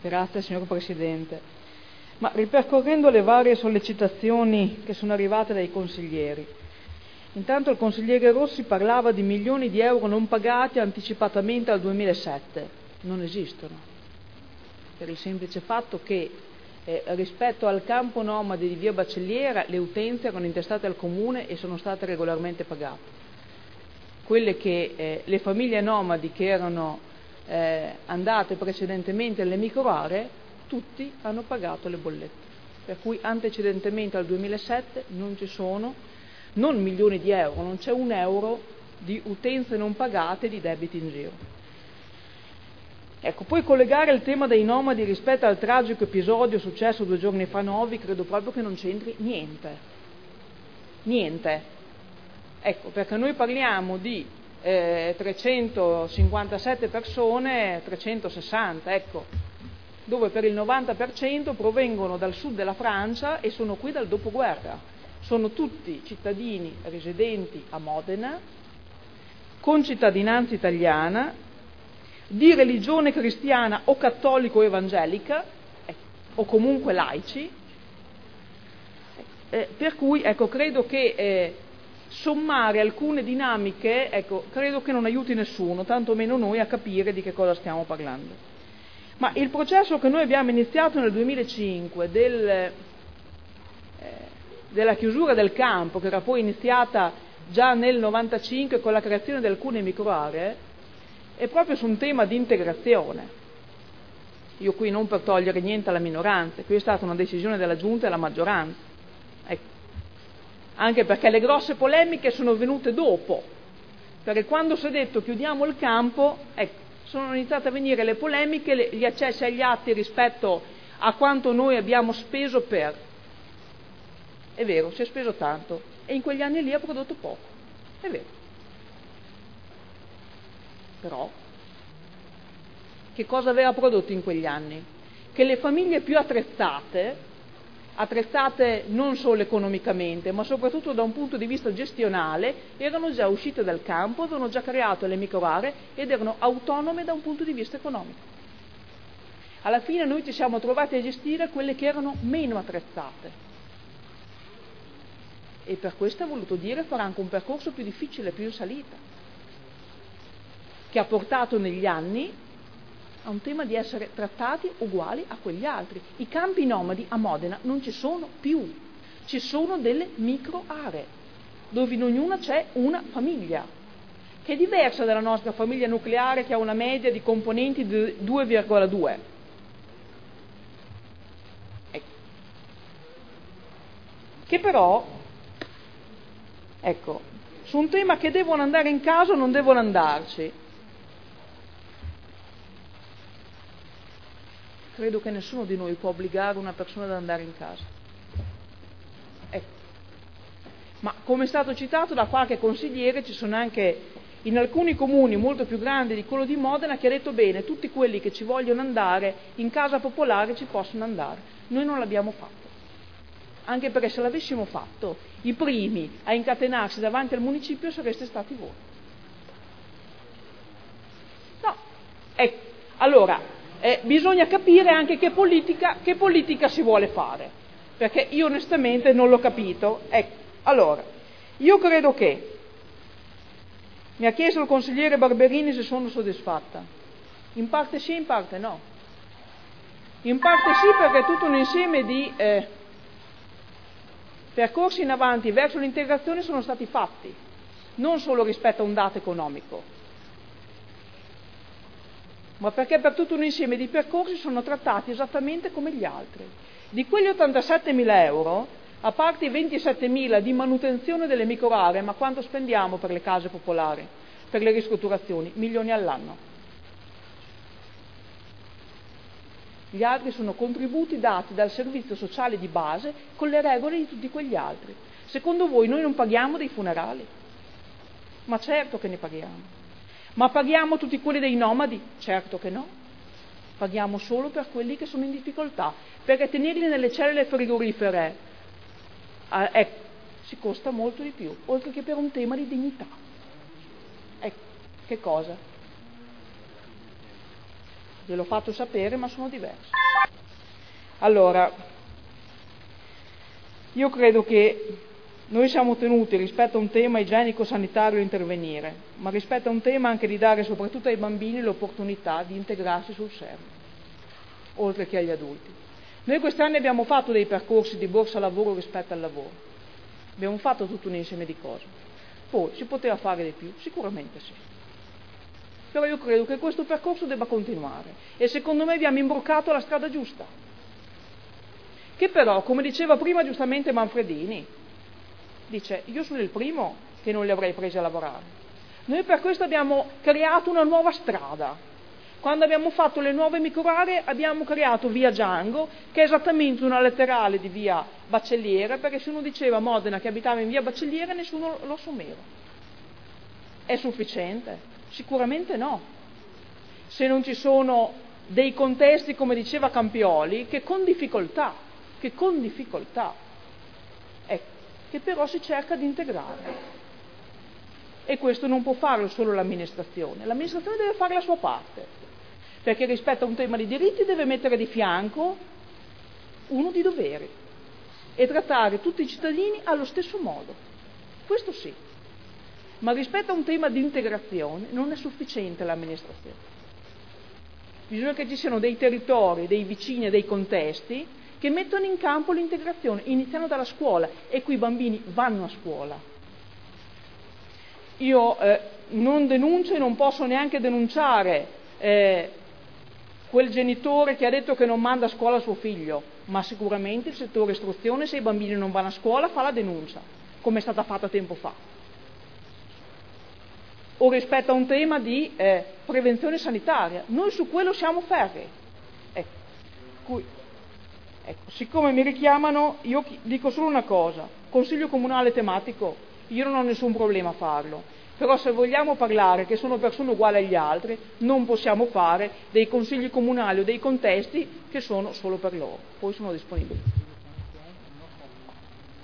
Grazie, signor Presidente. Ma ripercorrendo le varie sollecitazioni che sono arrivate dai consiglieri, intanto il consigliere Rossi parlava di milioni di euro non pagati anticipatamente al 2007. Non esistono, per il semplice fatto che rispetto al campo nomadi di via Baccelliera le utenze erano intestate al comune e sono state regolarmente pagate. Quelle che le famiglie nomadi che erano andate precedentemente alle microaree, tutti hanno pagato le bollette, per cui antecedentemente al 2007 non ci sono non milioni di euro, non c'è un euro di utenze non pagate, di debiti in giro. Ecco, poi collegare il tema dei nomadi rispetto al tragico episodio successo 2 giorni fa a Novi credo proprio che non c'entri niente. Ecco, perché noi parliamo di 357 persone, 360, ecco, dove per il 90% provengono dal sud della Francia e sono qui dal dopoguerra. Sono tutti cittadini residenti a Modena, con cittadinanza italiana, di religione cristiana o cattolico o evangelica, o comunque laici, per cui ecco, credo che sommare alcune dinamiche, ecco, credo che non aiuti nessuno, tantomeno noi a capire di che cosa stiamo parlando. Ma il processo che noi abbiamo iniziato nel 2005 della chiusura del campo, che era poi iniziata già nel 95 con la creazione di alcune microaree, è proprio su un tema di integrazione. Io qui non per togliere niente alla minoranza, qui è stata una decisione della Giunta e della maggioranza. Ecco. Anche perché le grosse polemiche sono venute dopo, perché quando si è detto chiudiamo il campo, ecco, sono iniziate a venire le polemiche, gli accessi agli atti rispetto a quanto noi abbiamo speso per. È vero, si è speso tanto e in quegli anni lì ha prodotto poco, è vero. Però, che cosa aveva prodotto in quegli anni? Che le famiglie più attrezzate non solo economicamente, ma soprattutto da un punto di vista gestionale, erano già uscite dal campo, avevano già creato le microaree ed erano autonome da un punto di vista economico. Alla fine noi ci siamo trovati a gestire quelle che erano meno attrezzate. E per questo ha voluto dire fare anche un percorso più difficile, più in salita, che ha portato negli anni a un tema di essere trattati uguali a quegli altri. I campi nomadi a Modena non ci sono più, ci sono delle microaree, dove in ognuna c'è una famiglia, che è diversa dalla nostra famiglia nucleare che ha una media di componenti di 2,2. Ecco. Che però, ecco, su un tema che devono andare in casa o non devono andarci, credo che nessuno di noi può obbligare una persona ad andare in casa. Ecco. Ma come è stato citato da qualche consigliere, ci sono anche in alcuni comuni molto più grandi di quello di Modena che ha detto bene, tutti quelli che ci vogliono andare in casa popolare ci possono andare. Noi non l'abbiamo fatto. Anche perché se l'avessimo fatto, i primi a incatenarsi davanti al municipio sareste stati voi. No, ecco, allora, bisogna capire anche che politica si vuole fare, perché io onestamente non l'ho capito. Ecco, allora, io credo che, mi ha chiesto il consigliere Barberini se sono soddisfatta, in parte sì, in parte no. In parte sì, perché tutto un insieme di percorsi in avanti verso l'integrazione sono stati fatti, non solo rispetto a un dato economico, ma perché per tutto un insieme di percorsi sono trattati esattamente come gli altri. Di quegli 87.000 euro, a parte i 27.000 di manutenzione delle microaree, ma quanto spendiamo per le case popolari, per le ristrutturazioni? Milioni all'anno. Gli altri sono contributi dati dal servizio sociale di base con le regole di tutti quegli altri. Secondo voi noi non paghiamo dei funerali? Ma certo che ne paghiamo. Ma paghiamo tutti quelli dei nomadi? Certo che no. Paghiamo solo per quelli che sono in difficoltà, perché tenerli nelle celle frigorifere si costa molto di più, oltre che per un tema di dignità. Ecco, che cosa? ve l'ho fatto sapere, ma sono diversi. Allora, io credo che noi siamo tenuti rispetto a un tema igienico-sanitario a intervenire, ma rispetto a un tema anche di dare soprattutto ai bambini l'opportunità di integrarsi sul serio, oltre che agli adulti. Noi quest'anno abbiamo fatto dei percorsi di borsa lavoro rispetto al lavoro, abbiamo fatto tutto un insieme di cose. Poi si poteva fare di più? Sicuramente sì. Però io credo che questo percorso debba continuare e secondo me abbiamo imbroccato la strada giusta, che però, come diceva prima giustamente Manfredini, dice: io sono il primo che non li avrei presi a lavorare. Noi per questo abbiamo creato una nuova strada. Quando abbiamo fatto le nuove microaree abbiamo creato via Giango, che è esattamente una laterale di via Baccelliere, perché se uno diceva a Modena che abitava in via Baccelliere nessuno lo assumeva. È sufficiente? Sicuramente no. Se non ci sono dei contesti, come diceva Campioli, che con difficoltà, che però si cerca di integrare. E questo non può farlo solo l'amministrazione deve fare la sua parte, perché rispetto a un tema di diritti deve mettere di fianco uno di doveri e trattare tutti i cittadini allo stesso modo, questo sì, ma rispetto a un tema di integrazione non è sufficiente l'amministrazione, bisogna che ci siano dei territori, dei vicini e dei contesti che mettono in campo l'integrazione, iniziando dalla scuola, e qui i bambini vanno a scuola. Io non denuncio e non posso neanche denunciare quel genitore che ha detto che non manda a scuola suo figlio, ma sicuramente il settore istruzione, se i bambini non vanno a scuola, fa la denuncia, come è stata fatta tempo fa. O rispetto a un tema di prevenzione sanitaria, noi su quello siamo ferri. Ecco, siccome mi richiamano, io dico solo una cosa: consiglio comunale tematico, io non ho nessun problema a farlo, però se vogliamo parlare che sono persone uguali agli altri, non possiamo fare dei consigli comunali o dei contesti che sono solo per loro. Poi sono disponibile.